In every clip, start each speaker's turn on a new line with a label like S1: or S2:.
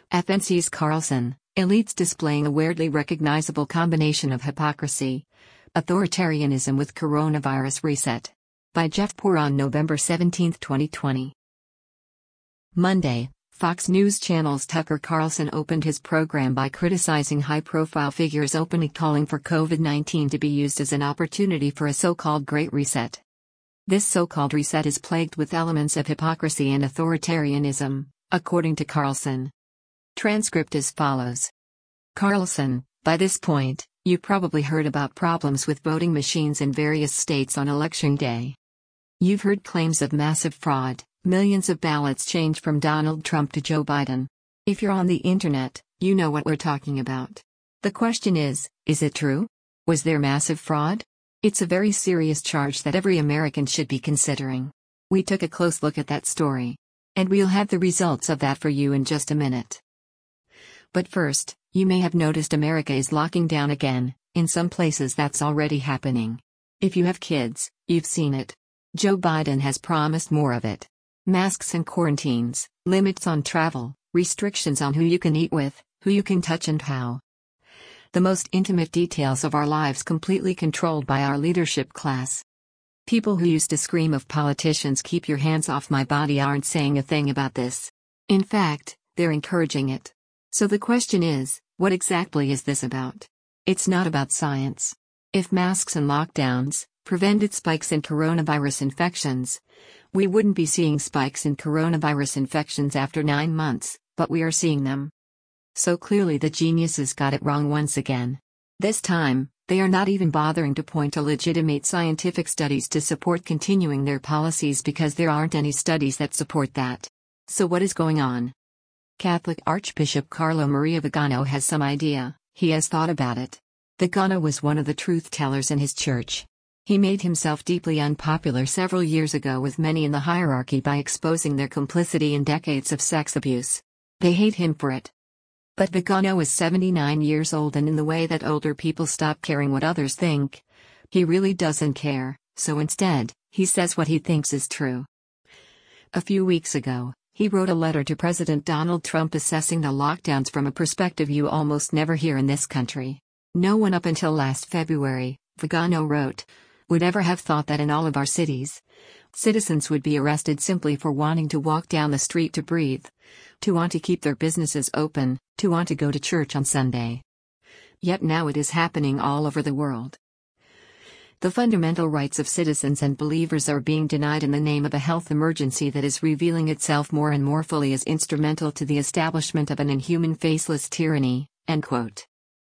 S1: FNC's Carlson, elites displaying a weirdly recognizable combination of hypocrisy. Authoritarianism with Coronavirus Reset. By Jeff Poor on November 17, 2020. Monday, Fox News Channel's Tucker Carlson opened his program by criticizing high-profile figures openly calling for COVID-19 to be used as an opportunity for a so-called Great Reset. This so-called reset is plagued with elements of hypocrisy and authoritarianism, according to Carlson. Transcript as follows. Carlson, by this point, you probably heard about problems with voting machines in various states on election day. You've heard claims of massive fraud, millions of ballots changed from Donald Trump to Joe Biden. If you're on the internet, you know what we're talking about. The question is it true? Was there massive fraud? It's a very serious charge that every American should be considering. We took a close look at that story. And we'll have the results of that for you in just a minute. But first, you may have noticed America is locking down again. In some places that's already happening. If you have kids, you've seen it. Joe Biden has promised more of it. Masks and quarantines, limits on travel, restrictions on who you can eat with, who you can touch and how. The most intimate details of our lives completely controlled by our leadership class. People who used to scream of politicians, "Keep your hands off my body," aren't saying a thing about this. In fact, they're encouraging it. So the question is, what exactly is this about? It's not about science. If masks and lockdowns prevented spikes in coronavirus infections, we wouldn't be seeing spikes in coronavirus infections after 9 months, but we are seeing them. So clearly the geniuses got it wrong once again. This time, they are not even bothering to point to legitimate scientific studies to support continuing their policies because there aren't any studies that support that. So what is going on? Catholic Archbishop Carlo Maria Vigano has some idea. He has thought about it. Vigano was one of the truth-tellers in his church. He made himself deeply unpopular several years ago with many in the hierarchy by exposing their complicity in decades of sex abuse. They hate him for it. But Vigano is 79 years old, and in the way that older people stop caring what others think, he really doesn't care, so instead, he says what he thinks is true. A few weeks ago, he wrote a letter to President Donald Trump assessing the lockdowns from a perspective you almost never hear in this country. No one up until last February, Vigano wrote, would ever have thought that in all of our cities, citizens would be arrested simply for wanting to walk down the street to breathe, to want to keep their businesses open, to want to go to church on Sunday. Yet now it is happening all over the world. The fundamental rights of citizens and believers are being denied in the name of a health emergency that is revealing itself more and more fully as instrumental to the establishment of an inhuman, faceless tyranny." End quote.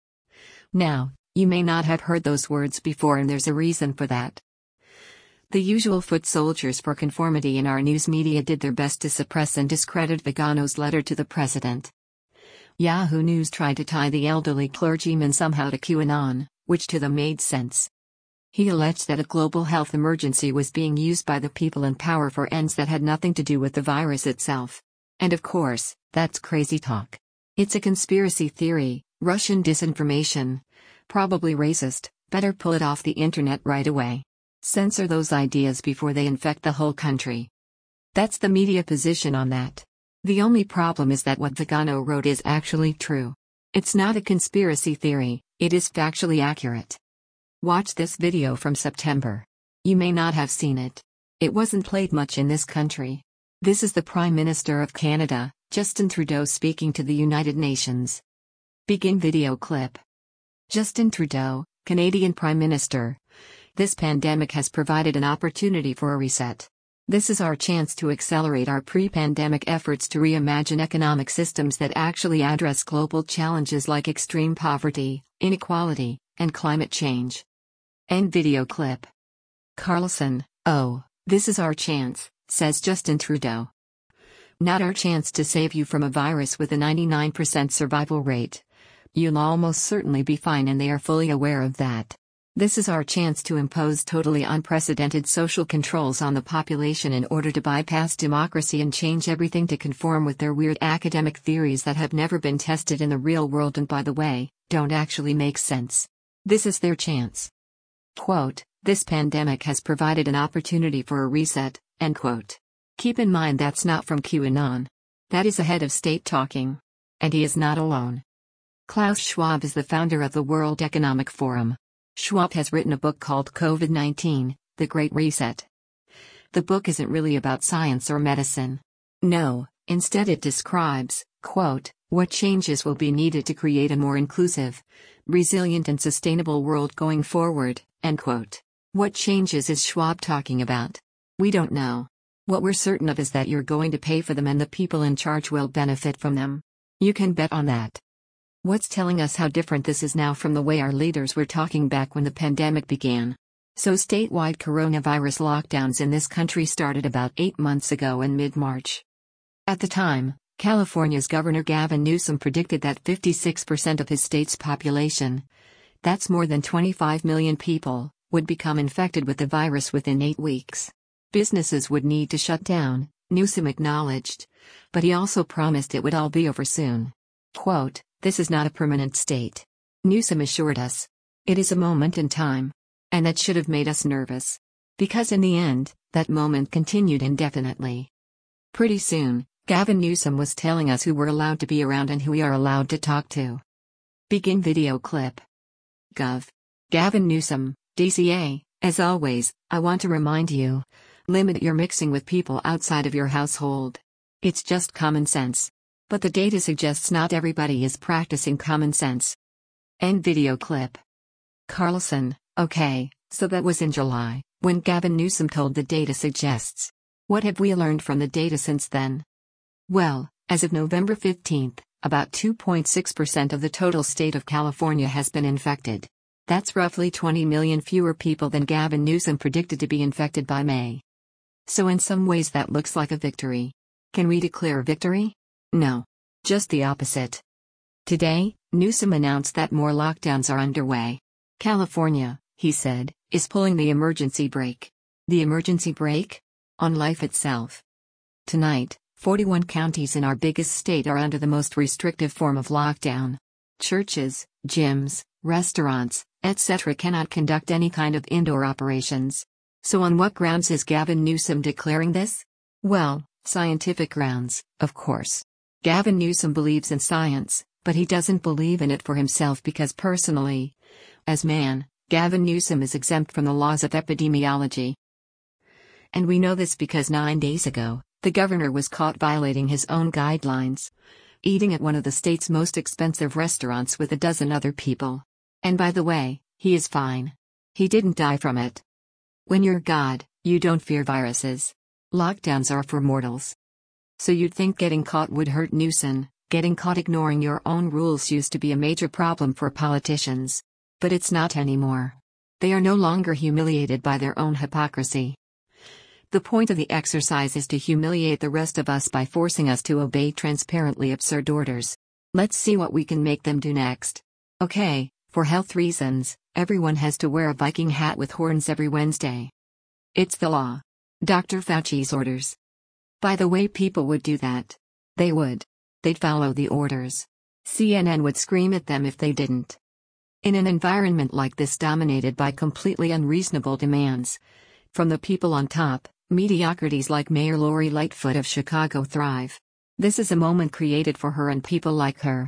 S1: Now, you may not have heard those words before, and there's a reason for that. The usual foot soldiers for conformity in our news media did their best to suppress and discredit Vigano's letter to the president. Yahoo News tried to tie the elderly clergyman somehow to QAnon, which to them made sense. He alleged that a global health emergency was being used by the people in power for ends that had nothing to do with the virus itself. And of course, that's crazy talk. It's a conspiracy theory, Russian disinformation. Probably racist. Better pull it off the internet right away. Censor those ideas before they infect the whole country. That's the media position on that. The only problem is that what Vigano wrote is actually true. It's not a conspiracy theory, it is factually accurate. Watch this video from September. You may not have seen it. It wasn't played much in this country. This is the Prime Minister of Canada, Justin Trudeau, speaking to the United Nations. Begin video clip. Justin Trudeau, Canadian Prime Minister. This pandemic has provided an opportunity for a reset. This is our chance to accelerate our pre-pandemic efforts to reimagine economic systems that actually address global challenges like extreme poverty, inequality, and climate change. End video clip. Carlson, "Oh, this is our chance," says Justin Trudeau. "Not our chance to save you from a virus with a 99% survival rate. You'll almost certainly be fine, and they are fully aware of that. This is our chance to impose totally unprecedented social controls on the population in order to bypass democracy and change everything to conform with their weird academic theories that have never been tested in the real world and, by the way, don't actually make sense. This is their chance." Quote, "This pandemic has provided an opportunity for a reset," end quote. Keep in mind that's not from QAnon. That is a head of state talking. And he is not alone. Klaus Schwab is the founder of the World Economic Forum. Schwab has written a book called COVID-19, The Great Reset. The book isn't really about science or medicine. No, instead it describes, quote, what changes will be needed to create a more inclusive, resilient and sustainable world going forward, end quote. What changes is Schwab talking about? We don't know. What we're certain of is that you're going to pay for them and the people in charge will benefit from them. You can bet on that. What's telling us how different this is now from the way our leaders were talking back when the pandemic began? So statewide coronavirus lockdowns in this country started about 8 months ago in mid-March. At the time, California's Governor Gavin Newsom predicted that 56% of his state's population, that's more than 25 million people, would become infected with the virus within 8 weeks. Businesses would need to shut down, Newsom acknowledged, but he also promised it would all be over soon. Quote, this is not a permanent state. Newsom assured us. It is a moment in time. And that should have made us nervous. Because in the end, that moment continued indefinitely. Pretty soon, Gavin Newsom was telling us who we're allowed to be around and who we are allowed to talk to. Begin video clip. Gov. Gavin Newsom, DCA, as always, I want to remind you, limit your mixing with people outside of your household. It's just common sense. But the data suggests not everybody is practicing common sense. End video clip. Carlson, okay, so that was in July, when Gavin Newsom told the data suggests. What have we learned from the data since then? Well, as of November 15, about 2.6% of the total state of California has been infected. That's roughly 20 million fewer people than Gavin Newsom predicted to be infected by May. So in some ways that looks like a victory. Can we declare victory? No. Just the opposite. Today, Newsom announced that more lockdowns are underway. California, he said, is pulling the emergency brake. The emergency brake? On life itself. Tonight, 41 counties in our biggest state are under the most restrictive form of lockdown. Churches, gyms, restaurants, etc. cannot conduct any kind of indoor operations. So on what grounds is Gavin Newsom declaring this? Well, scientific grounds, of course. Gavin Newsom believes in science, but he doesn't believe in it for himself because personally, as man, Gavin Newsom is exempt from the laws of epidemiology. And we know this because 9 days ago, the governor was caught violating his own guidelines, eating at one of the state's most expensive restaurants with a dozen other people. And by the way, he is fine. He didn't die from it. When you're God, you don't fear viruses. Lockdowns are for mortals. So you'd think getting caught would hurt Newsom. Getting caught ignoring your own rules used to be a major problem for politicians. But it's not anymore. They are no longer humiliated by their own hypocrisy. The point of the exercise is to humiliate the rest of us by forcing us to obey transparently absurd orders. Let's see what we can make them do next. Okay, for health reasons, everyone has to wear a Viking hat with horns every Wednesday. It's the law. Dr. Fauci's orders. By the way, people would do that. They would. They'd follow the orders. CNN would scream at them if they didn't. In an environment like this dominated by completely unreasonable demands from the people on top, mediocrities like Mayor Lori Lightfoot of Chicago thrive. This is a moment created for her and people like her.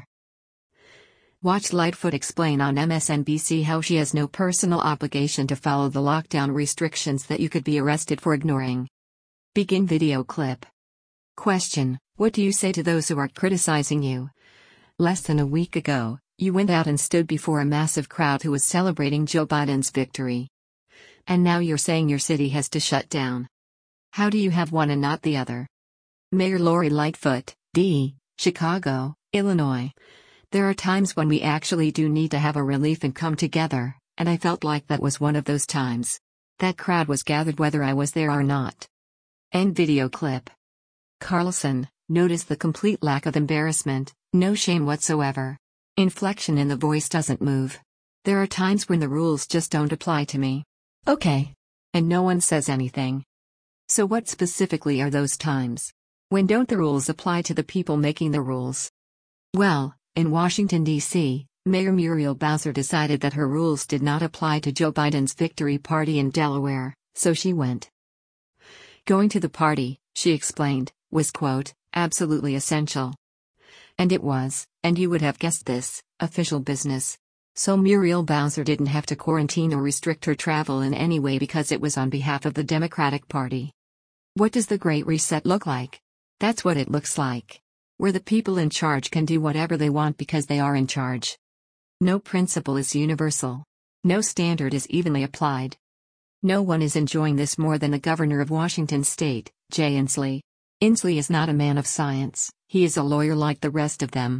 S1: Watch Lightfoot explain on MSNBC how she has no personal obligation to follow the lockdown restrictions that you could be arrested for ignoring. Begin video clip. Question: what do you say to those who are criticizing you? Less than a week ago, you went out and stood before a massive crowd who was celebrating Joe Biden's victory. And now you're saying your city has to shut down. How do you have one and not the other? Mayor Lori Lightfoot, D., Chicago, Illinois. There are times when we actually do need to have a relief and come together, and I felt like that was one of those times. That crowd was gathered whether I was there or not. End video clip. Carlson, notice the complete lack of embarrassment, no shame whatsoever. Inflection in the voice doesn't move. There are times when the rules just don't apply to me. Okay. And no one says anything. So what specifically are those times? When don't the rules apply to the people making the rules? Well, in Washington, D.C., Mayor Muriel Bowser decided that her rules did not apply to Joe Biden's victory party in Delaware, so she went. Going to the party, she explained, was, quote, absolutely essential. And it was, and you would have guessed this, official business. So Muriel Bowser didn't have to quarantine or restrict her travel in any way because it was on behalf of the Democratic Party. What does the Great Reset look like? That's what it looks like. Where the people in charge can do whatever they want because they are in charge. No principle is universal. No standard is evenly applied. No one is enjoying this more than the governor of Washington state, Jay Inslee. Inslee is not a man of science, he is a lawyer like the rest of them.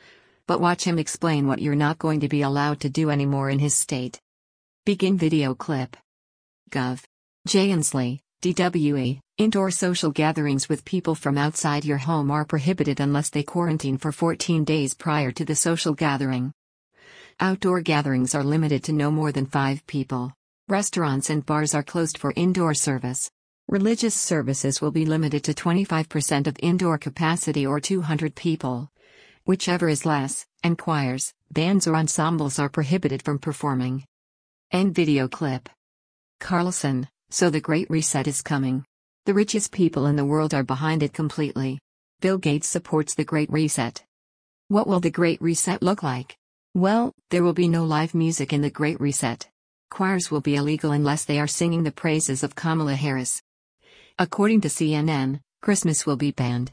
S1: But watch him explain what you're not going to be allowed to do anymore in his state. Begin video clip. Gov. Jay Inslee, DWE, indoor social gatherings with people from outside your home are prohibited unless they quarantine for 14 days prior to the social gathering. Outdoor gatherings are limited to no more than 5 people. Restaurants and bars are closed for indoor service. Religious services will be limited to 25% of indoor capacity or 200 people. Whichever is less, and choirs, bands or ensembles are prohibited from performing. End video clip. Carlson, so the Great Reset is coming. The richest people in the world are behind it completely. Bill Gates supports the Great Reset. What will the Great Reset look like? Well, there will be no live music in the Great Reset. Choirs will be illegal unless they are singing the praises of Kamala Harris. According to CNN, Christmas will be banned.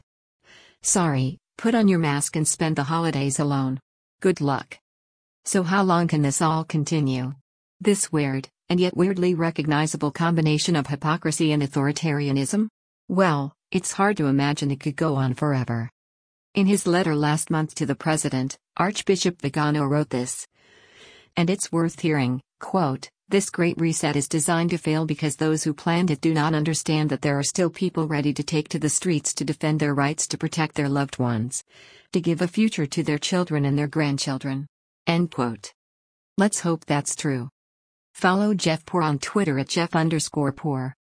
S1: Sorry, put on your mask and spend the holidays alone. Good luck. So how long can this all continue? This weird, and yet weirdly recognizable combination of hypocrisy and authoritarianism? Well, it's hard to imagine it could go on forever. In his letter last month to the president, Archbishop Vigano wrote this. And it's worth hearing, quote, "This Great Reset is designed to fail because those who planned it do not understand that there are still people ready to take to the streets to defend their rights to protect their loved ones, to give a future to their children and their grandchildren." End quote. Let's hope that's true. Follow Jeff Poor on Twitter at Jeff_Poor.